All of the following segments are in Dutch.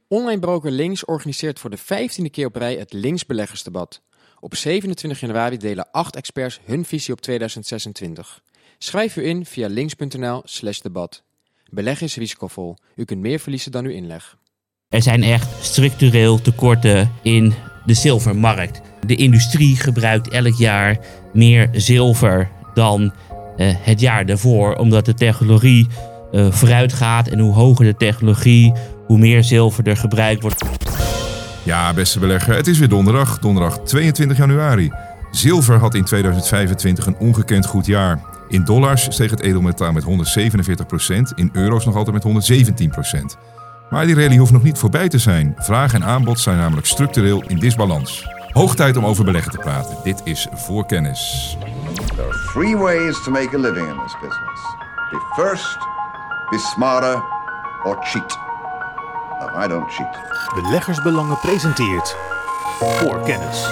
Online broker Links organiseert voor de 15e keer op rij het Links Beleggersdebat. Op 27 januari delen 8 experts hun visie op 2026. Schrijf u in via links.nl/debat. Beleggen is risicovol. U kunt meer verliezen dan uw inleg. Er zijn echt structureel tekorten in de zilvermarkt. De industrie gebruikt elk jaar meer zilver dan het jaar daarvoor, omdat de technologie vooruit gaat. En hoe hoger de technologie, hoe meer zilver er gebruikt wordt. Ja, beste belegger, het is weer donderdag 22 januari. Zilver had in 2025 een ongekend goed jaar. In dollars steeg het edelmetaal met 147%, in euro's nog altijd met 117%. Maar die rally hoeft nog niet voorbij te zijn. Vraag en aanbod zijn namelijk structureel in disbalans. Hoog tijd om over beleggen te praten. Dit is Voorkennis. There are 3 ways to make a living in this business. Be first, be smarter, or cheat. No, I don't cheat. Beleggersbelangen presenteert Voorkennis.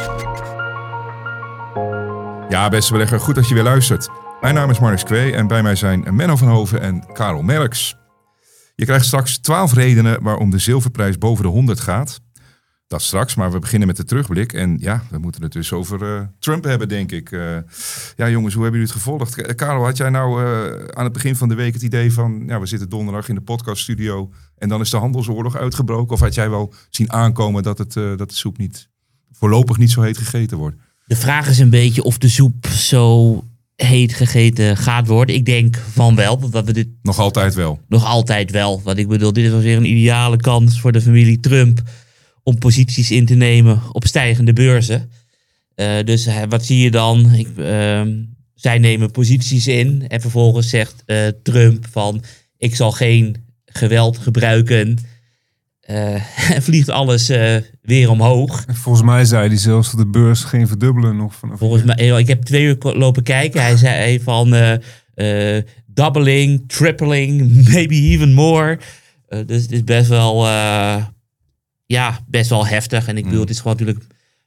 Ja, beste belegger, goed dat je weer luistert. Mijn naam is Marnix Kwee en bij mij zijn Menno van Hoven en Karel Merks. Je krijgt straks 12 redenen waarom de zilverprijs boven de 100 gaat. Dat straks, maar we beginnen met de terugblik. En ja, we moeten het dus over Trump hebben, denk ik. Ja, jongens, hoe hebben jullie het gevolgd? Karel, had jij nou aan het begin van de week het idee van... ja, we zitten donderdag in de podcaststudio en dan is de handelsoorlog uitgebroken? Of had jij wel zien aankomen dat de soep voorlopig niet zo heet gegeten wordt? De vraag is een beetje of de soep zo heet gegeten gaat worden. Ik denk van wel. Dat we dit Nog altijd wel. Nog altijd wel. Want ik bedoel, dit was weer een ideale kans voor de familie Trump om posities in te nemen op stijgende beurzen. Dus wat zie je dan? Zij nemen posities in en vervolgens zegt Trump van ik zal geen geweld gebruiken. En vliegt alles weer omhoog. Volgens mij zei hij zelfs dat de beurs geen verdubbelen nog vanaf. Volgens mij, ik heb 2 uur lopen kijken. Hij zei van doubling, tripling, maybe even more. Dus het is best wel heftig. En ik bedoel, het is gewoon natuurlijk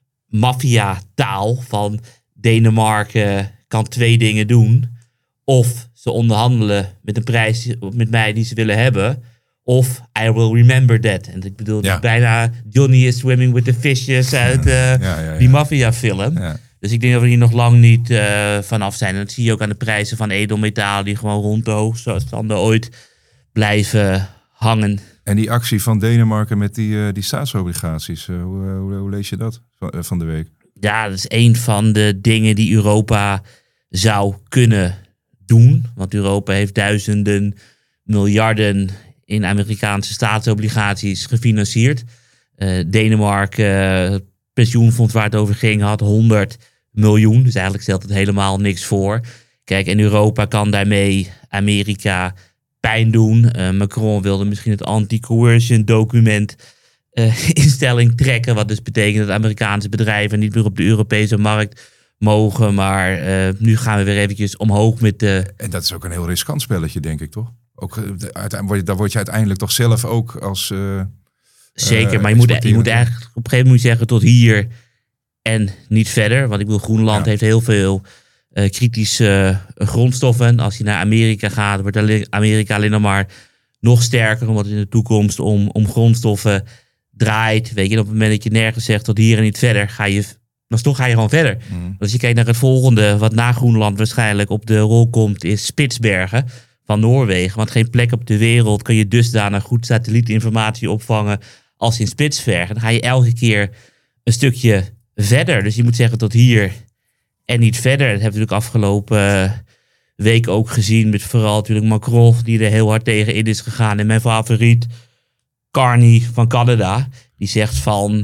maffia-taal van Denemarken kan 2 dingen doen. Of ze onderhandelen met een prijs met mij die ze willen hebben. Of I will remember that. En ik bedoel, het is bijna Johnny is swimming with the fishes uit die maffia-film. Ja. Dus ik denk dat we hier nog lang niet vanaf zijn. En dat zie je ook aan de prijzen van edelmetalen die gewoon rond de hoogstanden ooit blijven hangen. En die actie van Denemarken met die staatsobligaties, hoe lees je dat van de week? Ja, dat is een van de dingen die Europa zou kunnen doen. Want Europa heeft duizenden miljarden in Amerikaanse staatsobligaties gefinancierd. Denemarken, het pensioenfonds waar het over ging, had 100 miljoen. Dus eigenlijk stelt het helemaal niks voor. Kijk, en Europa kan daarmee Amerika pijn doen. Macron wilde misschien het anti-coercion document in stelling trekken. Wat dus betekent dat Amerikaanse bedrijven niet meer op de Europese markt mogen. Maar nu gaan we weer eventjes omhoog met de... En dat is ook een heel riskant spelletje, denk ik, toch? Ook, daar word je uiteindelijk toch zelf ook als... Zeker, maar je moet eigenlijk op een gegeven moment zeggen tot hier en niet verder. Want ik bedoel, Groenland heeft heel veel kritische grondstoffen. Als je naar Amerika gaat, wordt Amerika alleen nog maar nog sterker. Omdat het in de toekomst om grondstoffen draait. Weet je, op het moment dat je nergens zegt tot hier en niet verder, ga je gewoon verder. Als je kijkt naar het volgende, wat na Groenland waarschijnlijk op de rol komt, is Spitsbergen van Noorwegen. Want geen plek op de wereld kan je dusdanig goed satellietinformatie opvangen als in Spitsbergen. Dan ga je elke keer een stukje verder. Dus je moet zeggen tot hier en niet verder. Dat hebben we natuurlijk afgelopen week ook gezien met vooral natuurlijk Macron, die er heel hard tegen in is gegaan. En mijn favoriet, Carney van Canada, die zegt van,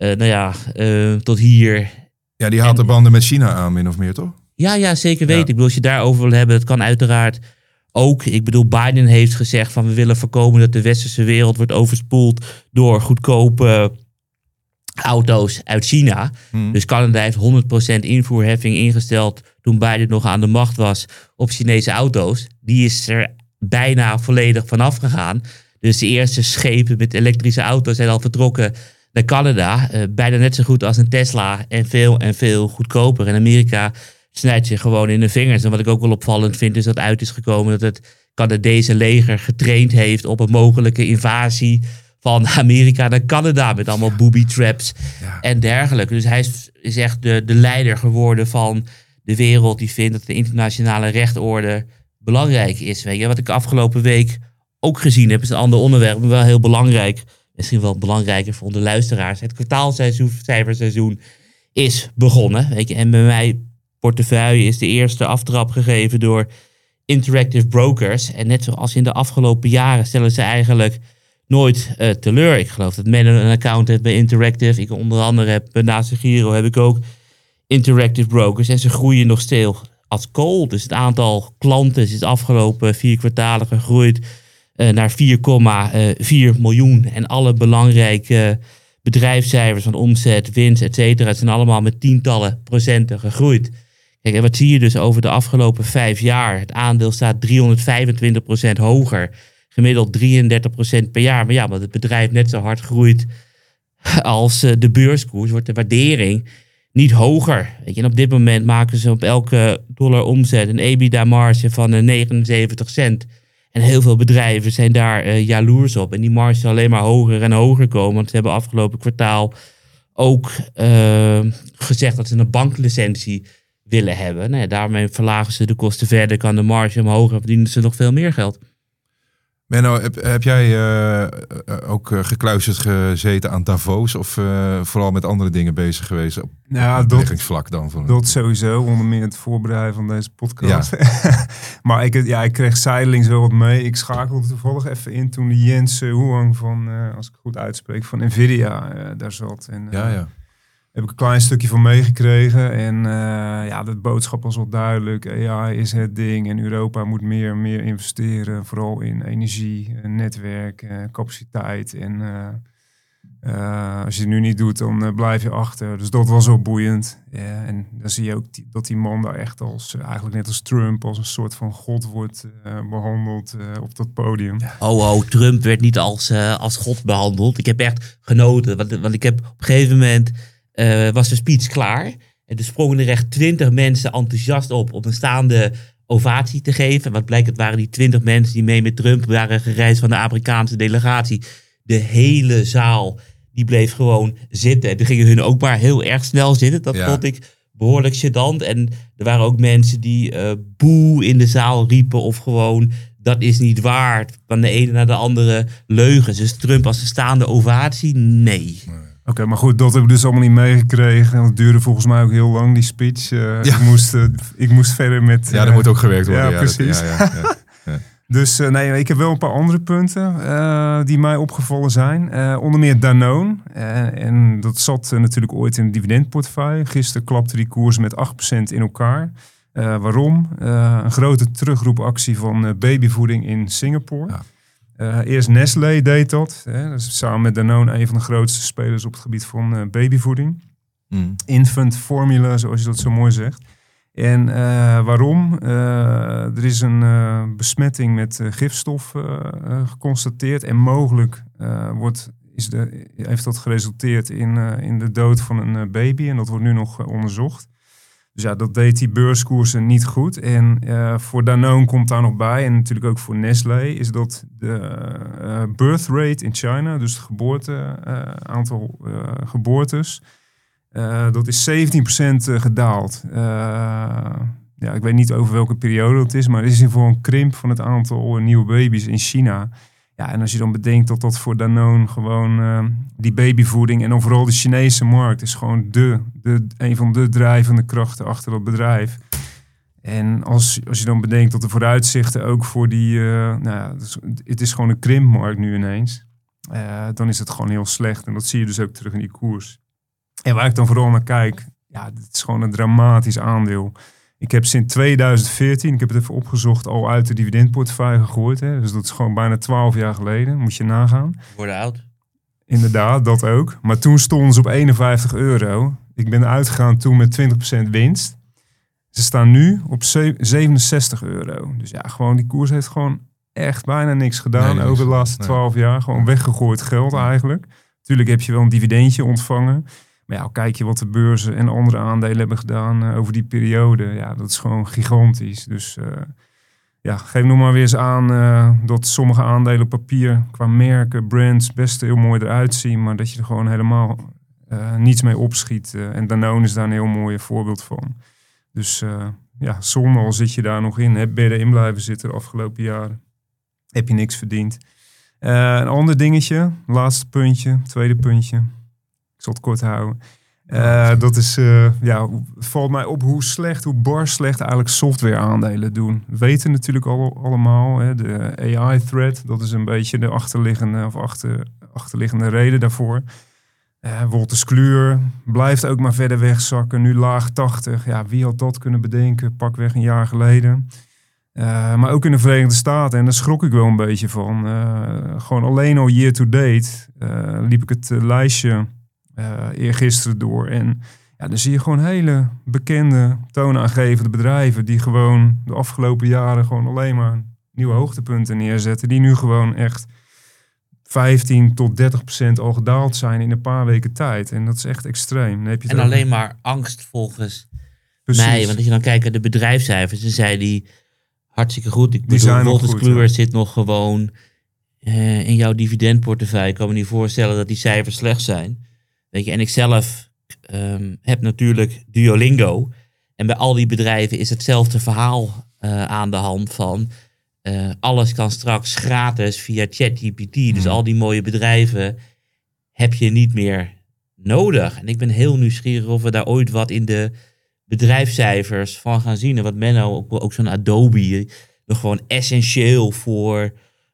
tot hier. Ja, die haalt de banden met China aan, min of meer, toch? Ja, zeker weten. Ik bedoel, als je daarover wil hebben, dat kan uiteraard ook. Ik bedoel, Biden heeft gezegd van we willen voorkomen dat de westerse wereld wordt overspoeld door goedkope auto's uit China. Dus Canada heeft 100% invoerheffing ingesteld toen Biden nog aan de macht was op Chinese auto's. Die is er bijna volledig vanaf gegaan. Dus de eerste schepen met elektrische auto's zijn al vertrokken naar Canada. Bijna net zo goed als een Tesla en veel goedkoper. En Amerika snijdt zich gewoon in de vingers. En wat ik ook wel opvallend vind is dat uit is gekomen dat het Canadese leger getraind heeft op een mogelijke invasie van Amerika naar Canada met allemaal booby traps en dergelijke. Dus hij is echt de leider geworden van de wereld die vindt dat de internationale rechtorde belangrijk is. Weet je? Wat ik afgelopen week ook gezien heb, is een ander onderwerp, maar wel heel belangrijk. Misschien wel belangrijker voor de luisteraars. Het kwartaalcijferseizoen is begonnen. Weet je? En bij mij portefeuille is de eerste aftrap gegeven door Interactive Brokers. En net zoals in de afgelopen jaren stellen ze eigenlijk nooit teleur. Ik geloof dat men een account heeft bij Interactive. Ik onder andere heb naast de Giro heb ik ook Interactive Brokers. En ze groeien nog steeds als kool. Dus het aantal klanten is de afgelopen 4 kwartalen gegroeid naar 4,4 miljoen. En alle belangrijke bedrijfscijfers van omzet, winst, et cetera, zijn allemaal met tientallen procenten gegroeid. Kijk, en wat zie je dus over de afgelopen 5 jaar? Het aandeel staat 325% hoger. Gemiddeld 33% per jaar. Maar ja, want het bedrijf net zo hard groeit als de beurskoers, wordt de waardering niet hoger. Weet je, en op dit moment maken ze op elke dollar omzet een EBITDA-marge van 79 cent. En heel veel bedrijven zijn daar jaloers op. En die marge zal alleen maar hoger en hoger komen. Want ze hebben afgelopen kwartaal ook gezegd dat ze een banklicentie willen hebben. Nou ja, daarmee verlagen ze de kosten verder, kan de marge omhoog en verdienen ze nog veel meer geld. Menno, heb jij ook gekluisterd gezeten aan Davos of vooral met andere dingen bezig geweest op beleggingsvlak dan? Dat sowieso, onder meer het voorbereiden van deze podcast. Ja. Maar ik kreeg zijdelings wel wat mee. Ik schakelde toevallig even in toen die Jens Huang van, als ik het goed uitspreek, van Nvidia daar zat. En, heb ik een klein stukje van meegekregen. En de boodschap was wel duidelijk. AI is het ding. En Europa moet meer investeren. Vooral in energie, netwerk, capaciteit. En als je het nu niet doet, dan blijf je achter. Dus dat was wel boeiend. En dan zie je ook dat die man daar echt eigenlijk net als Trump, als een soort van god wordt behandeld op dat podium. Trump werd niet als god behandeld. Ik heb echt genoten. Want ik heb op een gegeven moment was de speech klaar. En er sprongen er echt 20 mensen enthousiast op om een staande ovatie te geven. Wat blijkt, het waren die 20 mensen die mee met Trump waren gereisd van de Amerikaanse delegatie. De hele zaal, die bleef gewoon zitten. En toen gingen hun ook maar heel erg snel zitten. Dat vond ik behoorlijk gênant. En er waren ook mensen die boe in de zaal riepen of gewoon dat is niet waar. Van de ene naar de andere leugens. Dus Trump als een staande ovatie, nee. Oké, maar goed, dat heb ik dus allemaal niet meegekregen. Het duurde volgens mij ook heel lang, die speech. Ik moest verder met... er moet ook gewerkt worden. Ja, precies. Dus ik heb wel een paar andere punten die mij opgevallen zijn. Onder meer Danone. En dat zat natuurlijk ooit in de dividendportefeuille. Gisteren klapte die koers met 8% in elkaar. Waarom? Een grote terugroepactie van babyvoeding in Singapore. Ja. Eerst Nestlé deed dat. Dus samen met Danone een van de grootste spelers op het gebied van babyvoeding. Infant formula, zoals je dat zo mooi zegt. En waarom? Er is een besmetting met gifstof geconstateerd. En mogelijk heeft dat geresulteerd in de dood van een baby. En dat wordt nu nog onderzocht. Dus ja, dat deed die beurskoersen niet goed. En voor Danone komt daar nog bij, en natuurlijk ook voor Nestlé, is dat de birth rate in China, dus het aantal geboortes, dat is 17% gedaald. Ik weet niet over welke periode dat is, maar er is in ieder geval een krimp van het aantal nieuwe baby's in China. Ja, en als je dan bedenkt dat voor Danone gewoon die babyvoeding en dan vooral de Chinese markt is gewoon een van de drijvende krachten achter dat bedrijf. En als je dan bedenkt dat de vooruitzichten ook voor die, het is gewoon een krimpmarkt nu ineens, dan is het gewoon heel slecht. En dat zie je dus ook terug in die koers. En waar ik dan vooral naar kijk, het is gewoon een dramatisch aandeel. Ik heb sinds 2014, ik heb het even opgezocht, al uit de dividendportefeuille gegooid. Hè? Dus dat is gewoon bijna 12 jaar geleden. Moet je nagaan. Worden oud. Inderdaad, dat ook. Maar toen stonden ze op €51. Ik ben uitgegaan toen met 20% winst. Ze staan nu op €67. Dus ja, gewoon die koers heeft gewoon echt bijna niks gedaan over de laatste 12 jaar. Gewoon weggegooid geld eigenlijk. Tuurlijk heb je wel een dividendje ontvangen. Maar kijk je wat de beurzen en andere aandelen hebben gedaan over die periode. Ja, dat is gewoon gigantisch. Dus geef nog maar weer eens aan dat sommige aandelen op papier qua merken, brands best heel mooi eruit zien, maar dat je er gewoon helemaal niets mee opschiet. En Danone is daar een heel mooi voorbeeld van. Dus zonde al zit je daar nog in. Ben je erin blijven zitten de afgelopen jaren. Heb je niks verdiend. Een ander dingetje, laatste puntje, tweede puntje. Ik zal het kort houden. Dat is, valt mij op hoe bar slecht eigenlijk software aandelen doen. We weten natuurlijk allemaal, de AI-threat, dat is een beetje de achterliggende reden daarvoor. Wolters Kluwer blijft ook maar verder wegzakken, nu laag 80. Ja, wie had dat kunnen bedenken, pakweg een jaar geleden. Maar ook in de Verenigde Staten, en daar schrok ik wel een beetje van. Gewoon alleen al year to date liep ik het lijstje eergisteren door. En dan zie je gewoon hele bekende, toonaangevende bedrijven die gewoon de afgelopen jaren gewoon alleen maar nieuwe hoogtepunten neerzetten. Die nu gewoon echt 15 tot 30% al gedaald zijn in een paar weken tijd. En dat is echt extreem. Dan heb je het en alleen maar angst volgens mij. Want als je dan kijkt naar de bedrijfscijfers, dan zei die hartstikke goed. Ik bedoel, Wolters Kluwer zit nog gewoon in jouw dividendportefeuille. Ik kan me niet voorstellen dat die cijfers slecht zijn. Weet je, en ik zelf heb natuurlijk Duolingo. En bij al die bedrijven is hetzelfde verhaal aan de hand van alles kan straks gratis via ChatGPT. Dus al die mooie bedrijven heb je niet meer nodig. En ik ben heel nieuwsgierig of we daar ooit wat in de bedrijfscijfers van gaan zien. En wat Menno, ook zo'n Adobe, nog gewoon essentieel voor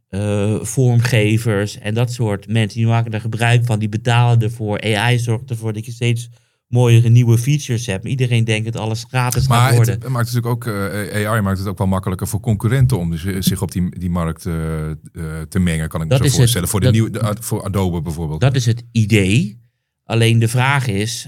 vormgevers en dat soort mensen. Die maken er gebruik van, die betalen ervoor. AI zorgt ervoor dat je steeds mooiere nieuwe features hebt. Maar iedereen denkt dat alles gratis gaat worden. Het maakt natuurlijk ook, AI maakt het ook wel makkelijker voor concurrenten om zich op die markt te mengen, kan ik me zo voorstellen. Voor Adobe bijvoorbeeld. Dat is het idee. Alleen de vraag is,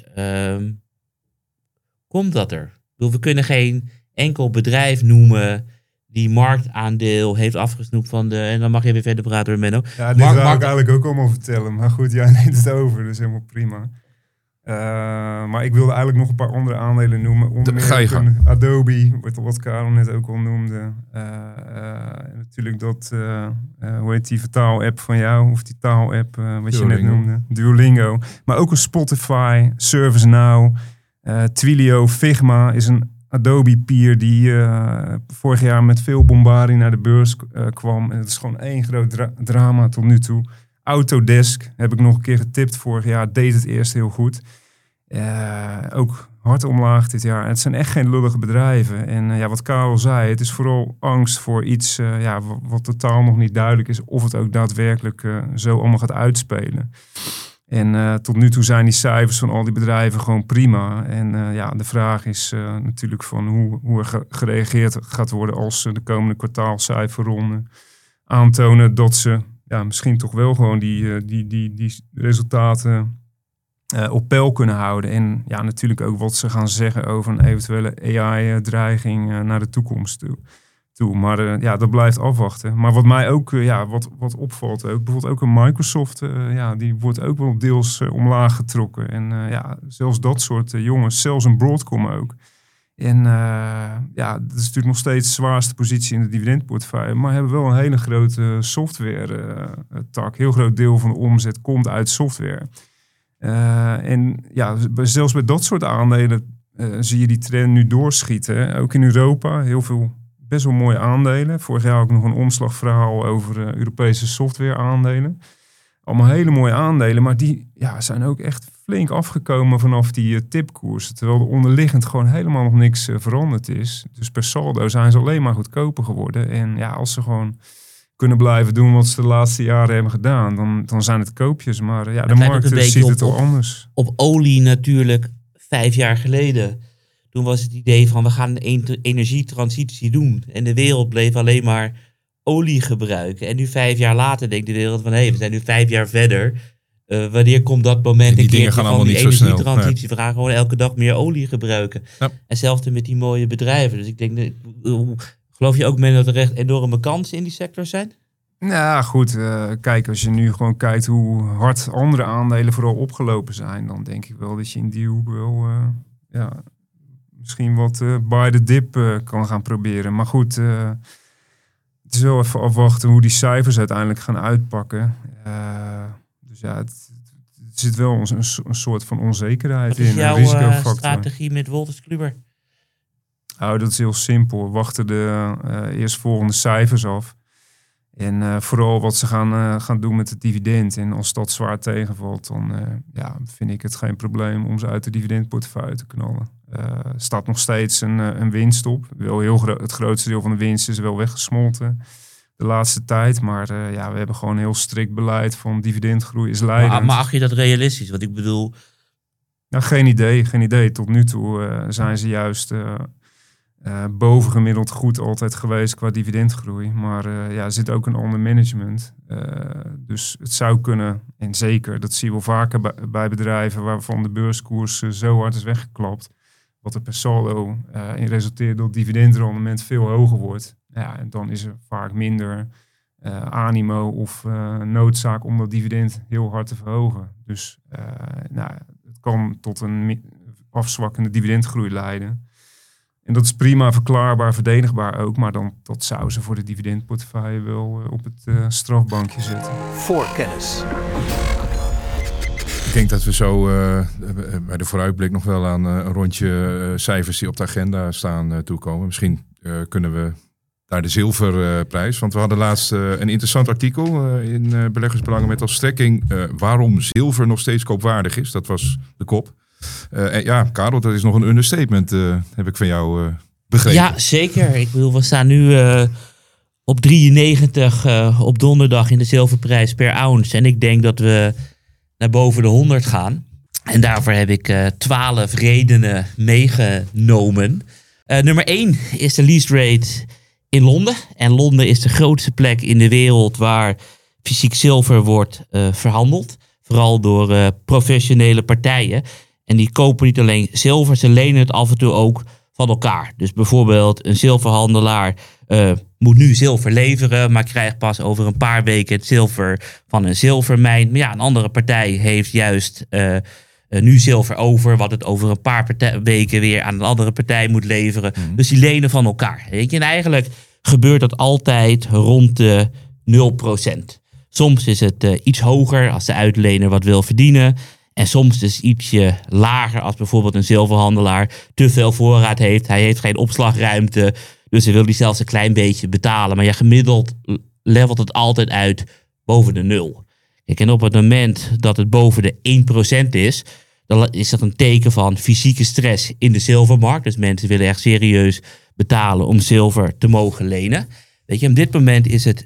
komt dat er? We kunnen geen enkel bedrijf noemen die marktaandeel heeft afgesnoept van de... En dan mag je weer verder praten, Menno. Ja, dit wou ik eigenlijk ook allemaal vertellen. Maar goed, jij neemt het over, dus helemaal prima. Maar ik wilde eigenlijk nog een paar andere aandelen noemen. Onder meer Adobe, wat Karel net ook al noemde. Natuurlijk dat, hoe heet die vertaal-app van jou? Of die taal-app, wat je net noemde. Duolingo. Maar ook een Spotify, ServiceNow, Twilio, Figma is een Adobe peer die vorig jaar met veel bombardie naar de beurs kwam. En het is gewoon één groot drama tot nu toe. Autodesk heb ik nog een keer getipt vorig jaar. Deed het eerst heel goed. Ook hard omlaag dit jaar. Het zijn echt geen lullige bedrijven. En wat Karel zei, het is vooral angst voor iets wat totaal nog niet duidelijk is. Of het ook daadwerkelijk zo allemaal gaat uitspelen. En tot nu toe zijn die cijfers van al die bedrijven gewoon prima. En de vraag is natuurlijk van hoe er gereageerd gaat worden als ze de komende kwartaalcijferronde aantonen dat ze misschien toch wel gewoon die resultaten op peil kunnen houden. En natuurlijk ook wat ze gaan zeggen over een eventuele AI-dreiging naar de toekomst toe. Maar dat blijft afwachten. Maar wat mij ook wat opvalt, ook bijvoorbeeld ook een Microsoft, die wordt ook wel deels omlaag getrokken. En zelfs dat soort jongens, zelfs een Broadcom ook. En dat is natuurlijk nog steeds de zwaarste positie in de dividendportefeuille. Maar hebben wel een hele grote software tak. Heel groot deel van de omzet komt uit software. Zelfs bij dat soort aandelen zie je die trend nu doorschieten. Hè? Ook in Europa, heel veel best wel mooie aandelen. Vorig jaar ook nog een omslagverhaal over Europese software aandelen. Allemaal hele mooie aandelen, maar die zijn ook echt flink afgekomen vanaf die tipkoersen. Terwijl er onderliggend gewoon helemaal nog niks veranderd is. Dus per saldo zijn ze alleen maar goedkoper geworden. En als ze gewoon kunnen blijven doen wat ze de laatste jaren hebben gedaan, dan zijn het koopjes. Maar de markt ziet het al anders. Op olie natuurlijk 5 jaar geleden. Toen was het idee van we gaan een energietransitie doen. En de wereld bleef alleen maar olie gebruiken. En nu 5 jaar later denkt de wereld van we zijn nu 5 jaar verder. Wanneer komt dat moment een keer van die energietransitie? We gaan gewoon elke dag meer olie gebruiken. Ja. En hetzelfde met die mooie bedrijven. Dus ik denk, geloof je ook dat er echt enorme kansen in die sector zijn? Nou goed, kijk, als je nu gewoon kijkt hoe hard andere aandelen vooral opgelopen zijn, dan denk ik wel dat je in die hoek wel misschien wat by the dip kan gaan proberen. Maar goed, Het is wel even afwachten hoe die cijfers uiteindelijk gaan uitpakken. Dus ja, het zit wel een soort van onzekerheid in. Wat is jouw risicofactor. strategie met Wolters Kluwer? Dat is heel simpel. We wachten de eerstvolgende cijfers af. En vooral wat ze gaan doen met het dividend. En als dat zwaar tegenvalt, dan vind ik het geen probleem om ze uit de dividendportefeuille te knallen. Er staat nog steeds een winst op. Wel het grootste deel van de winst is wel weggesmolten de laatste tijd. Maar we hebben gewoon een heel strikt beleid van dividendgroei is leidend. Maar acht je dat realistisch? Want ik bedoel... Nou, geen idee. Tot nu toe zijn ze juist... bovengemiddeld goed altijd geweest qua dividendgroei. Maar er zit ook een ander management. Dus het zou kunnen, en zeker, dat zie je wel vaker bij bedrijven waarvan de beurskoers zo hard is weggeklapt, wat er per saldo in resulteert dat het dividendrendement veel hoger wordt. Ja, en dan is er vaak minder animo of noodzaak om dat dividend heel hard te verhogen. Dus het kan tot een afzwakkende dividendgroei leiden. En dat is prima verklaarbaar, verdedigbaar ook. Maar dat zou ze voor de dividendportefeuille wel op het strafbankje zetten. Voorkennis. Ik denk dat we zo bij de vooruitblik nog wel aan een rondje cijfers die op de agenda staan toekomen. Misschien kunnen we naar de zilverprijs. Want we hadden laatst een interessant artikel in Beleggersbelangen met als strekking waarom zilver nog steeds koopwaardig is. Dat was de kop. Karel, dat is nog een understatement, heb ik van jou begrepen. Ja, zeker. Ik bedoel, we staan nu op 93 op donderdag in de zilverprijs per ounce. En ik denk dat we naar boven de 100 gaan. En daarvoor heb ik 12 redenen meegenomen. Nummer 1 is de lease rate in Londen. En Londen is de grootste plek in de wereld waar fysiek zilver wordt verhandeld. Vooral door professionele partijen. En die kopen niet alleen zilver, ze lenen het af en toe ook van elkaar. Dus bijvoorbeeld een zilverhandelaar moet nu zilver leveren, maar krijgt pas over een paar weken het zilver van een zilvermijn. Maar een andere partij heeft juist nu zilver over, wat het over een paar weken weer aan een andere partij moet leveren. Dus die lenen van elkaar. Weet je? En eigenlijk gebeurt dat altijd rond de 0%. Soms is het iets hoger als de uitlener wat wil verdienen. En soms is het ietsje lager als bijvoorbeeld een zilverhandelaar te veel voorraad heeft. Hij heeft geen opslagruimte, dus hij wil die zelfs een klein beetje betalen. Maar gemiddeld levelt het altijd uit boven de 0. Kijk, en op het moment dat het boven de 1% is, dan is dat een teken van fysieke stress in de zilvermarkt. Dus mensen willen echt serieus betalen om zilver te mogen lenen. Weet je, op dit moment is het 3%.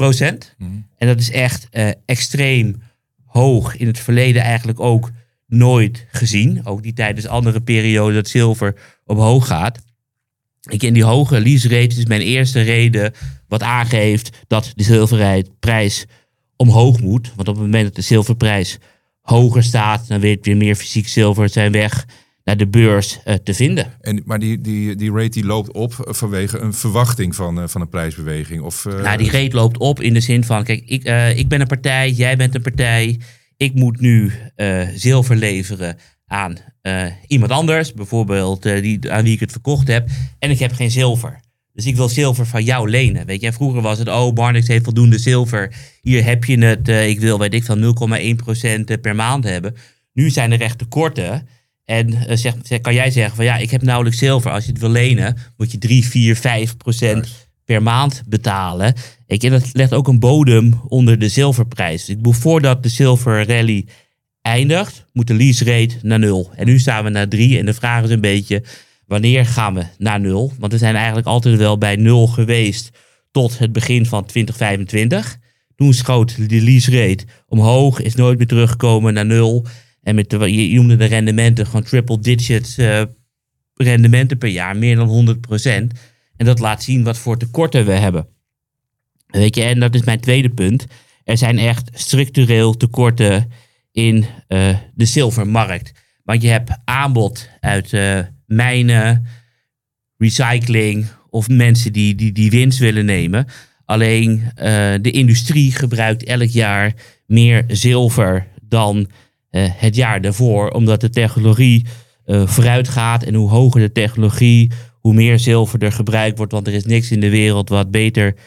En dat is echt extreem hoog. In het verleden eigenlijk ook nooit gezien. Ook niet tijdens andere perioden dat zilver omhoog gaat. In die hoge lease rate is mijn eerste reden wat aangeeft dat de zilverprijs omhoog moet. Want op het moment dat de zilverprijs hoger staat, dan weet weer meer fysiek zilver zijn weg naar de beurs te vinden. Maar die rate die loopt op vanwege een verwachting van een prijsbeweging? Die rate loopt op in de zin van, kijk, ik ben een partij, jij bent een partij. Ik moet nu zilver leveren aan iemand anders, bijvoorbeeld aan wie ik het verkocht heb. En ik heb geen zilver. Dus ik wil zilver van jou lenen. Weet je, en vroeger was het, Barnex heeft voldoende zilver. Hier heb je het, ik wil, 0,1% per maand hebben. Nu zijn er echt tekorten. En kan jij zeggen van ik heb nauwelijks zilver. Als je het wil lenen, moet je 3, 4, 5% per maand betalen. En dat legt ook een bodem onder de zilverprijs. Dus voordat de zilver rally eindigt, moet de lease rate naar 0. En nu staan we naar 3. En de vraag is een beetje, wanneer gaan we naar 0? Want we zijn eigenlijk altijd wel bij 0 geweest tot het begin van 2025. Toen schoot de lease rate omhoog, is nooit meer teruggekomen naar 0. En je noemde de rendementen, gewoon triple digits rendementen per jaar, meer dan 100%. En dat laat zien wat voor tekorten we hebben. Weet je, en dat is mijn tweede punt. Er zijn echt structureel tekorten in de zilvermarkt. Want je hebt aanbod uit mijnen, recycling of mensen die winst willen nemen. Alleen de industrie gebruikt elk jaar meer zilver dan het jaar daarvoor. Omdat de technologie vooruit gaat. En hoe hoger de technologie, hoe meer zilver er gebruikt wordt. Want er is niks in de wereld wat beter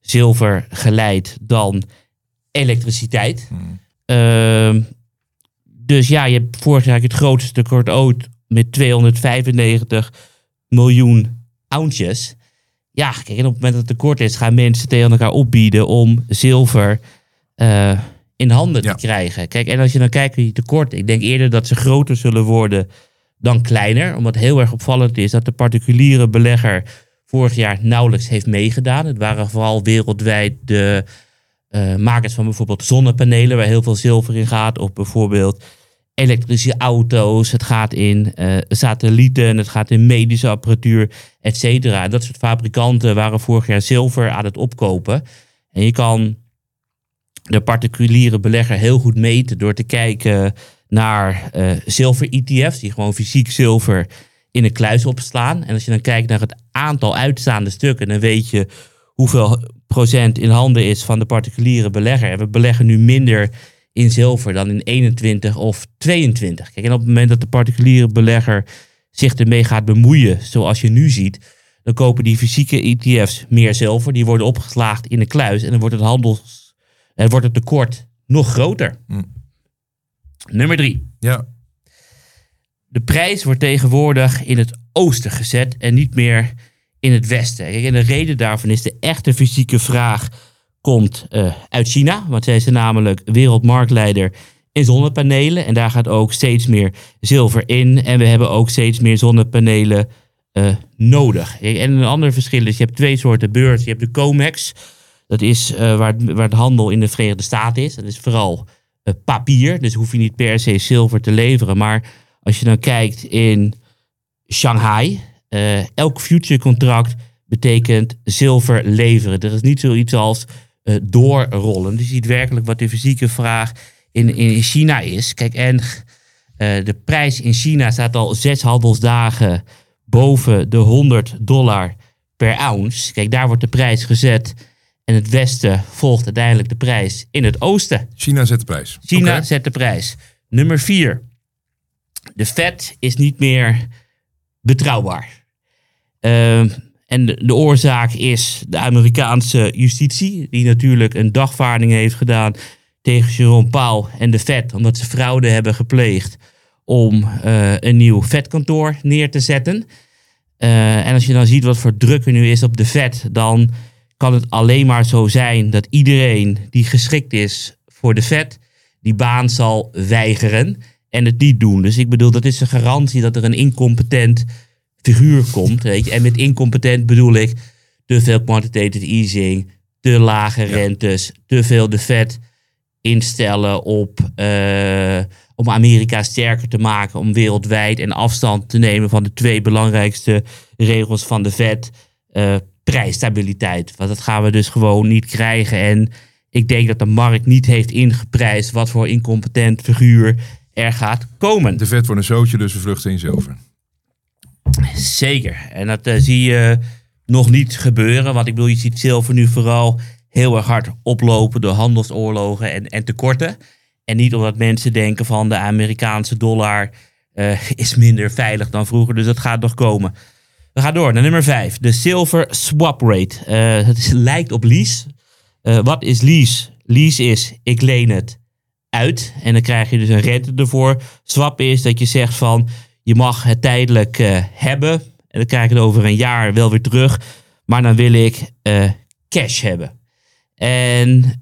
zilver geleidt dan elektriciteit. Dus ja, je hebt vorig jaar het grootste tekort ooit met 295 miljoen ounces. Ja, kijk, en op het moment dat het tekort is, gaan mensen tegen elkaar opbieden om zilver in handen te krijgen. Kijk, en als je dan kijkt naar die tekorten, ik denk eerder dat ze groter zullen worden dan kleiner. Omdat heel erg opvallend is dat de particuliere belegger vorig jaar nauwelijks heeft meegedaan. Het waren vooral wereldwijd de makers van bijvoorbeeld zonnepanelen, waar heel veel zilver in gaat. Of bijvoorbeeld elektrische auto's. Het gaat in satellieten, het gaat in medische apparatuur, et cetera. Dat soort fabrikanten waren vorig jaar zilver aan het opkopen. En je kan de particuliere belegger heel goed meten door te kijken naar zilver-ETF's, die gewoon fysiek zilver in een kluis opslaan. En als je dan kijkt naar het aantal uitstaande stukken, dan weet je hoeveel procent in handen is van de particuliere belegger. En we beleggen nu minder in zilver dan in 21 of 22. Kijk, en op het moment dat de particuliere belegger zich ermee gaat bemoeien, zoals je nu ziet, dan kopen die fysieke ETF's meer zilver. Die worden opgeslagen in een kluis en dan wordt het tekort nog groter. Nummer 3. Ja. De prijs wordt tegenwoordig in het oosten gezet en niet meer in het westen. Kijk, en de reden daarvan is de echte fysieke vraag komt uit China. Want zij zijn namelijk wereldmarktleider in zonnepanelen. En daar gaat ook steeds meer zilver in. En we hebben ook steeds meer zonnepanelen nodig. Kijk, en een ander verschil is, je hebt 2 soorten beurs. Je hebt de COMEX. Dat is waar het handel in de Verenigde Staten is. Dat is vooral papier. Dus hoef je niet per se zilver te leveren. Maar als je dan kijkt in Shanghai, elk future contract betekent zilver leveren. Er is niet zoiets als doorrollen. Dus je ziet werkelijk wat de fysieke vraag in China is. Kijk, en de prijs in China staat al 6 handelsdagen boven de $100 per ounce. Kijk, daar wordt de prijs gezet. En het westen volgt uiteindelijk de prijs in het oosten. China zet de prijs. China zet de prijs. Nummer 4. De Fed is niet meer betrouwbaar. En de oorzaak is de Amerikaanse justitie, die natuurlijk een dagvaarding heeft gedaan tegen Jerome Powell en de Fed, omdat ze fraude hebben gepleegd om een nieuw Fed-kantoor neer te zetten. En als je dan ziet wat voor druk er nu is op de Fed, dan kan het alleen maar zo zijn dat iedereen die geschikt is voor de Fed, die baan zal weigeren en het niet doen. Dus ik bedoel, dat is een garantie dat er een incompetent figuur komt. Weet je. En met incompetent bedoel ik te veel quantitative easing, te lage rentes, te veel de Fed instellen om Amerika sterker te maken, om wereldwijd en afstand te nemen van de 2 belangrijkste regels van de Fed. Prijsstabiliteit. Want dat gaan we dus gewoon niet krijgen. En ik denk dat de markt niet heeft ingeprijsd wat voor incompetent figuur er gaat komen. De Fed wordt een zootje, dus we vluchten in zilver. Zeker. En dat zie je nog niet gebeuren. Want ik bedoel, je ziet zilver nu vooral heel erg hard oplopen door handelsoorlogen en tekorten. En niet omdat mensen denken van de Amerikaanse dollar is minder veilig dan vroeger. Dus dat gaat nog komen. We gaan door naar nummer 5. De silver swap rate. Het lijkt op lease. Wat is lease? Lease is, ik leen het uit. En dan krijg je dus een rente ervoor. Swap is dat je zegt van, je mag het tijdelijk hebben. En dan krijg je het over een jaar wel weer terug. Maar dan wil ik cash hebben. En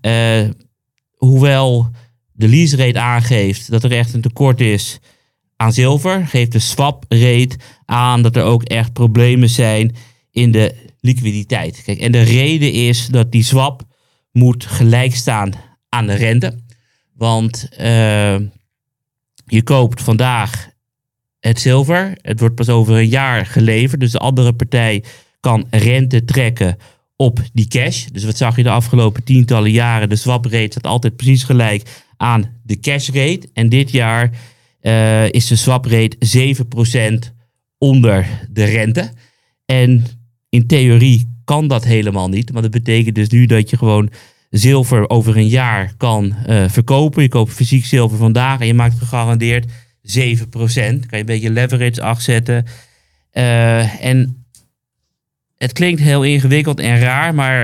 hoewel de lease rate aangeeft dat er echt een tekort is aan zilver, geeft de swap rate aan dat er ook echt problemen zijn in de liquiditeit. Kijk, en de reden is dat die swap moet gelijk staan aan de rente. Want je koopt vandaag het zilver. Het wordt pas over een jaar geleverd. Dus de andere partij kan rente trekken op die cash. Dus wat zag je de afgelopen tientallen jaren? De swap rate staat altijd precies gelijk aan de cash rate. En dit jaar is de swap rate 7% onder de rente. En in theorie kan dat helemaal niet. Maar dat betekent dus nu dat je gewoon zilver over een jaar kan verkopen. Je koopt fysiek zilver vandaag en je maakt gegarandeerd 7%. Kan je een beetje leverage afzetten. En het klinkt heel ingewikkeld en raar, maar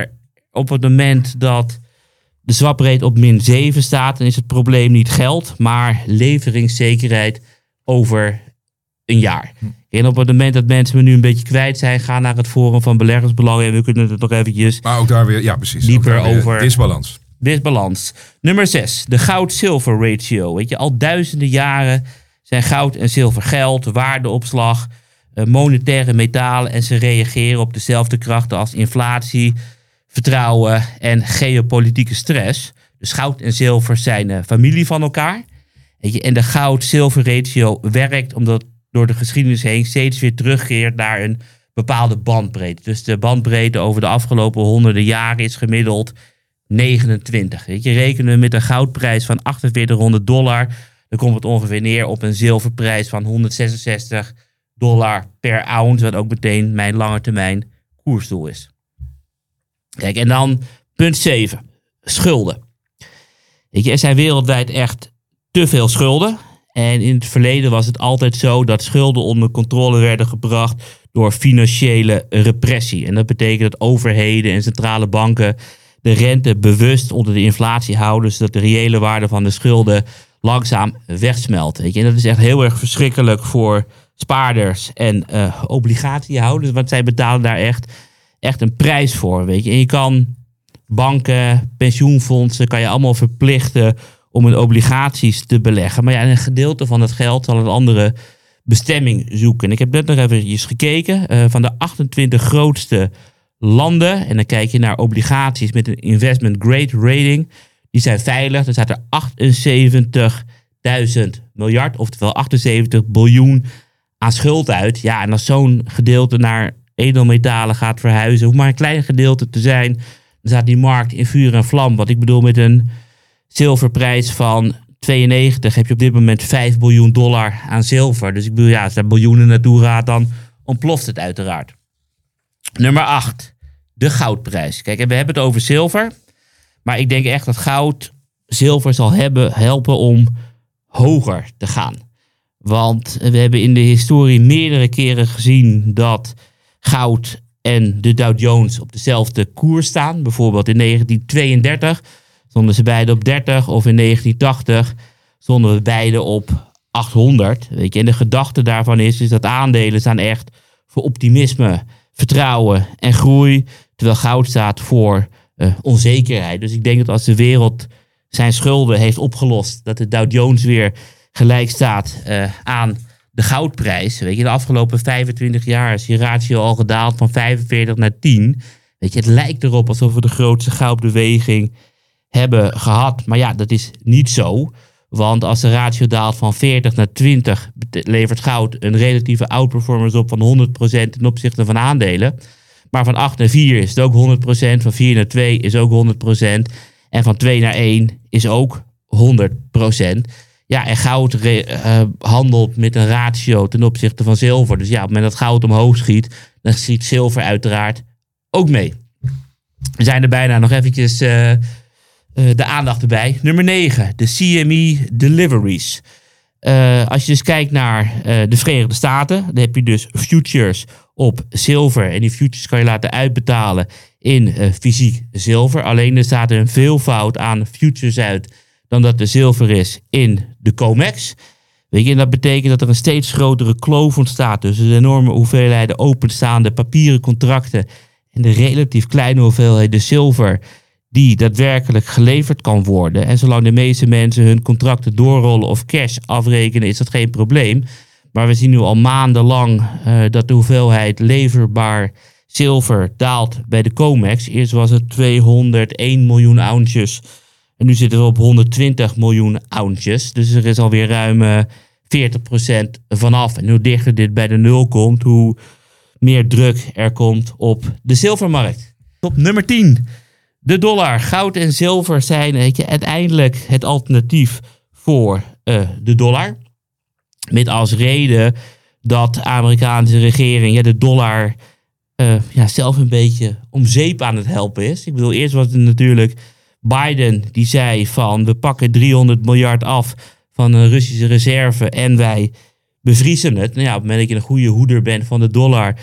op het moment dat de swap rate op -7 staat, dan is het probleem niet geld, maar leveringszekerheid over een jaar. En op het moment dat mensen me nu een beetje kwijt zijn, ga naar het Forum van Beleggersbelangen en we kunnen het nog eventjes Maar ook daar weer, ja precies. dieper ook daar weer over disbalans. disbalans. Nummer 6, de goud-zilver ratio. Weet je, al duizenden jaren zijn goud en zilver geld, waardeopslag, monetaire metalen en ze reageren op dezelfde krachten als inflatie, vertrouwen en geopolitieke stress. Dus goud en zilver zijn familie van elkaar. Weet je, en de goud-zilver ratio werkt omdat door de geschiedenis heen steeds weer terugkeert naar een bepaalde bandbreedte. Dus de bandbreedte over de afgelopen honderden jaren is gemiddeld 29. Weet je, rekenen we met een goudprijs van $4800, dan komt het ongeveer neer op een zilverprijs van $166 per ounce, wat ook meteen mijn langetermijn koersdoel is. Kijk, en dan punt 7, schulden. Weet je, er zijn wereldwijd echt te veel schulden. En in het verleden was het altijd zo dat schulden onder controle werden gebracht door financiële repressie. En dat betekent dat overheden en centrale banken de rente bewust onder de inflatie houden, zodat de reële waarde van de schulden langzaam wegsmelt. Weet je? En dat is echt heel erg verschrikkelijk voor spaarders en obligatiehouders, want zij betalen daar echt een prijs voor. Weet je? En je kan banken, pensioenfondsen, kan je allemaal verplichten om in obligaties te beleggen. Maar ja, een gedeelte van het geld zal een andere bestemming zoeken. En ik heb net nog even gekeken. Van de 28 grootste landen, en dan kijk je naar obligaties met een investment grade rating, die zijn veilig. Er staat er 78.000 miljard, oftewel 78 biljoen aan schuld uit. Ja, en als zo'n gedeelte naar edelmetalen gaat verhuizen, hoeft maar een klein gedeelte te zijn, dan staat die markt in vuur en vlam. Wat ik bedoel, met een zilverprijs van 92 heb je op dit moment $5 biljoen aan zilver. Dus ik bedoel, ja, als daar biljoenen naartoe gaat, dan ontploft het uiteraard. Nummer 8, de goudprijs. Kijk, en we hebben het over zilver, maar ik denk echt dat goud zilver zal helpen om hoger te gaan. Want we hebben in de historie meerdere keren gezien dat goud en de Dow Jones op dezelfde koers staan. Bijvoorbeeld in 1932 stonden ze beide op 30, of in 1980 stonden we beide op 800. Weet je? En de gedachte daarvan is dat aandelen staan echt voor optimisme, vertrouwen en groei, terwijl goud staat voor onzekerheid. Dus ik denk dat als de wereld zijn schulden heeft opgelost, dat de Dow Jones weer gelijk staat aan de goudprijs. Weet je, de afgelopen 25 jaar is die ratio al gedaald van 45 naar 10. Weet je, het lijkt erop alsof we de grootste goudbeweging hebben gehad. Maar ja, dat is niet zo. Want als de ratio daalt van 40 naar 20, levert goud een relatieve outperformance op van 100% ten opzichte van aandelen. Maar van 8 naar 4 is het ook 100%. Van 4 naar 2 is ook 100%. En van 2 naar 1 is ook 100%. Ja, en goud handelt met een ratio ten opzichte van zilver. Dus ja, op het moment dat goud omhoog schiet, dan schiet zilver uiteraard ook mee. We zijn er bijna nog eventjes de aandacht erbij. Nummer 9, de CME deliveries. Als je dus kijkt naar de Verenigde Staten, dan heb je dus futures op zilver. En die futures kan je laten uitbetalen in fysiek zilver. Alleen er staat er een veelvoud aan futures uit dan dat er zilver is in de COMEX. Weet je, en dat betekent dat er een steeds grotere kloof ontstaat tussen de enorme hoeveelheden openstaande papieren contracten en de relatief kleine hoeveelheden zilver die daadwerkelijk geleverd kan worden. En zolang de meeste mensen hun contracten doorrollen of cash afrekenen, is dat geen probleem. Maar we zien nu al maandenlang dat de hoeveelheid leverbaar zilver daalt bij de COMEX. Eerst was het 201 miljoen ounces. En nu zitten we op 120 miljoen ounces. Dus er is alweer ruim 40% vanaf. En hoe dichter dit bij de nul komt, hoe meer druk er komt op de zilvermarkt. Op nummer 10. De dollar. Goud en zilver zijn uiteindelijk het alternatief voor de dollar. Met als reden dat de Amerikaanse regering de dollar zelf een beetje om zeep aan het helpen is. Ik bedoel, eerst was het natuurlijk Biden die zei van we pakken 300 miljard af van een Russische reserve en wij bevriezen het. Nou ja, op het moment dat je een goede hoeder bent van de dollar,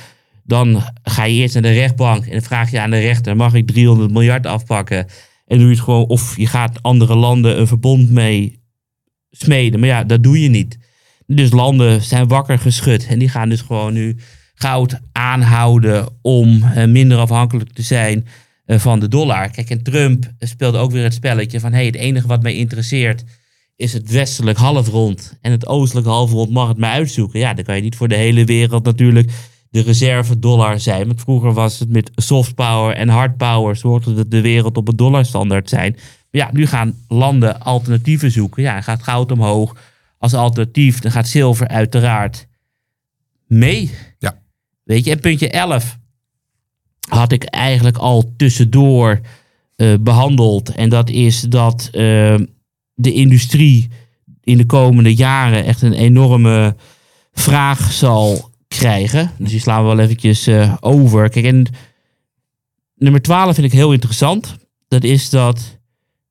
Dan ga je eerst naar de rechtbank en dan vraag je aan de rechter, mag ik 300 miljard afpakken? En doe je het gewoon, of je gaat andere landen een verbond mee smeden. Maar ja, dat doe je niet. Dus landen zijn wakker geschud en die gaan dus gewoon nu goud aanhouden om minder afhankelijk te zijn van de dollar. Kijk, en Trump speelde ook weer het spelletje van het enige wat mij interesseert is het westelijk halfrond en het oostelijk halfrond mag het mij uitzoeken. Ja, dan kan je niet voor de hele wereld natuurlijk de reserve dollar zijn. Want vroeger was het met soft power en hard power zorgde de wereld op een dollarstandaard zijn. Maar ja, nu gaan landen alternatieven zoeken. Ja, gaat goud omhoog als alternatief. Dan gaat zilver uiteraard mee. Ja. Weet je, en puntje 11 had ik eigenlijk al tussendoor behandeld. En dat is dat de industrie in de komende jaren echt een enorme vraag zal krijgen. Dus die slaan we wel eventjes over. Kijk, en nummer 12 vind ik heel interessant. Dat is dat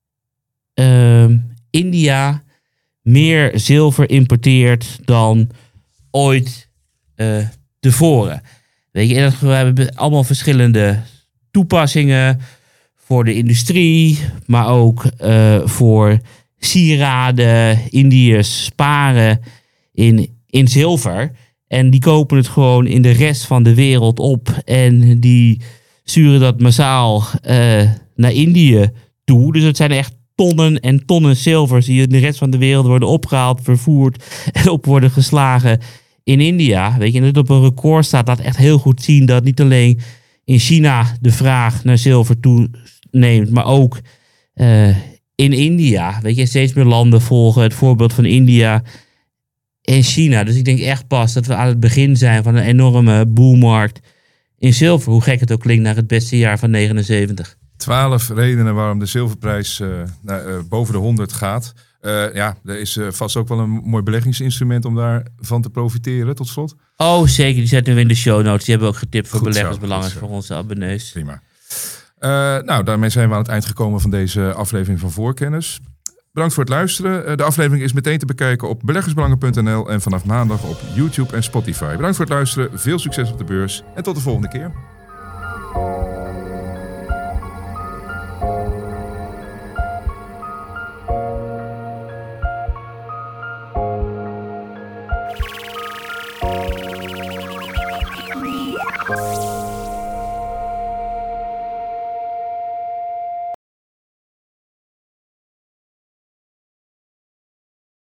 India meer zilver importeert dan ooit tevoren. Weet je, en we hebben allemaal verschillende toepassingen voor de industrie, maar ook voor sieraden. Indiërs sparen in zilver. En die kopen het gewoon in de rest van de wereld op. En die sturen dat massaal naar Indië toe. Dus het zijn echt tonnen en tonnen zilvers die in de rest van de wereld worden opgehaald, vervoerd en op worden geslagen in India. Weet je, en dat op een record staat, laat echt heel goed zien dat niet alleen in China de vraag naar zilver toeneemt, maar ook in India. Weet je, steeds meer landen volgen het voorbeeld van India en China. Dus ik denk echt pas dat we aan het begin zijn van een enorme boelmarkt in zilver. Hoe gek het ook klinkt naar het beste jaar van 79. 12 redenen waarom de zilverprijs boven de 100 gaat. Er is vast ook wel een mooi beleggingsinstrument om daarvan te profiteren, tot slot. Oh, zeker. Die zetten we in de show notes. Die hebben we ook getipt voor Goed beleggersbelangen zo. voor onze abonnees. Prima. Daarmee zijn we aan het eind gekomen van deze aflevering van Voorkennis. Bedankt voor het luisteren. De aflevering is meteen te bekijken op beleggersbelangen.nl en vanaf maandag op YouTube en Spotify. Bedankt voor het luisteren. Veel succes op de beurs en tot de volgende keer.